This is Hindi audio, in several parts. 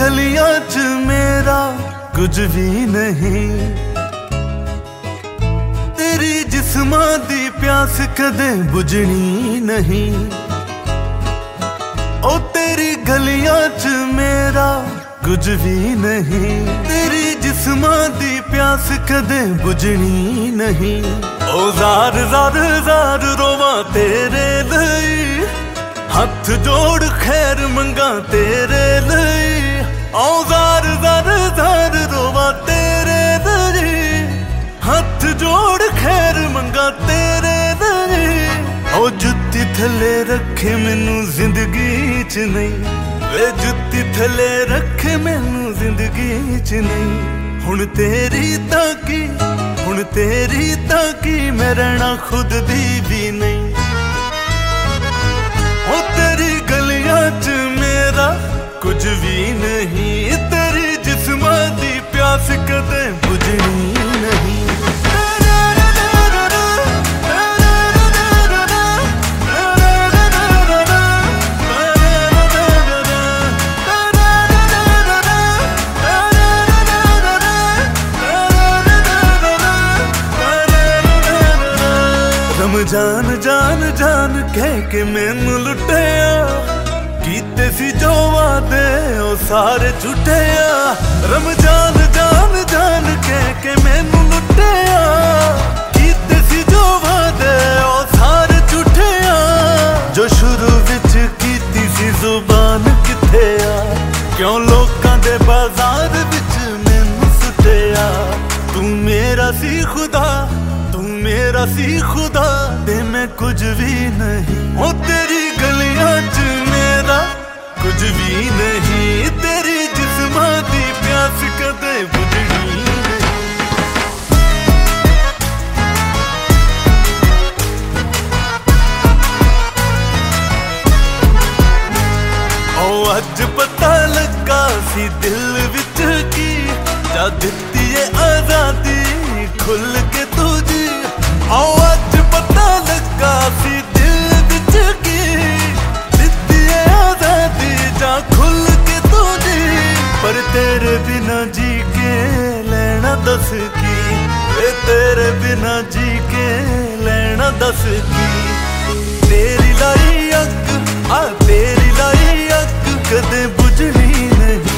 गलियां च मेरा कुछ भी नहीं, तेरी जिस्मां दी प्यास कदे बुझनी नहीं। ओ तेरी गलियां च मेरा कुछ भी नहीं, तेरी जिस्मां दी प्यास कदे बुझनी नहीं। ओ ज़ार ज़ार ज़ार रोवां तेरे लई, हथ जोड़ खैर मंगा तेरे लई। ओ ज़ार ज़ार ज़ार रोवां तेरे लई, हथ जोड़ खैर मंगा तेरे लई। ओ जुत्ती थले रखे मैनू जिंदगी च नहीं, वे जुत्ती थले रखे मैनू जिंदगी च नहीं। हुण तेरी ताकी, हुण तेरी ताकी मैं रहना खुद दी भी नहीं। ओ तेरी गलियां च मेरा कुछ भी नहीं, तेरी जिस्मां दी प्यास कदे बुझनी नहीं। जान जान जान कह के मैनू लुटिया, कीते सी जो वादे ओ सारे झूठिया। रमजान जान जान कह के मैनू लुटिया, कीते सी जो वादे ओ सारे झूठिया। जो शुरू विच कीती सी जुबान किथे आ, क्यों लोकां दे बाजार विच मैनू सुटिया। तू मेरा सी खुदा, तू मेरा सी खुदा, ते मैं कुछ भी नहीं। ओ तेरी गलियां च मेरा कुछ भी नहीं, तेरी जिस्मां दी प्यास कदे बुझनी नहीं। ओ अज पता लगा सी दिल विच की, जा दित्ती है आजादी खुल के तुझी। आओ अज पता लगा सी दिल विच की, दित्ती है आजादी जा खुल के तुझी। पर तेरे बिना जी के लेना दस की, वे तेरे बिना जी के लेना दस की। तेरी लाई अग आ तेरी लाई अग कदे बुझनी नहीं।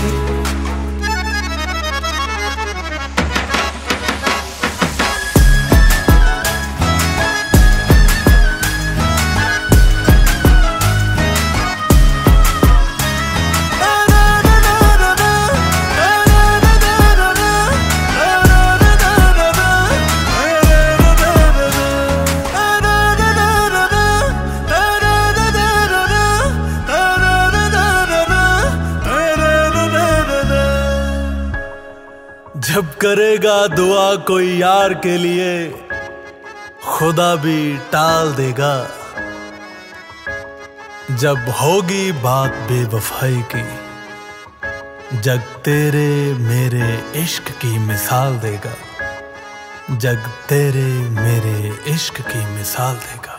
जब करेगा दुआ कोई यार के लिए, खुदा भी टाल देगा। जब होगी बात बेवफाई की, जग तेरे मेरे इश्क की मिसाल देगा। जग तेरे मेरे इश्क की मिसाल देगा।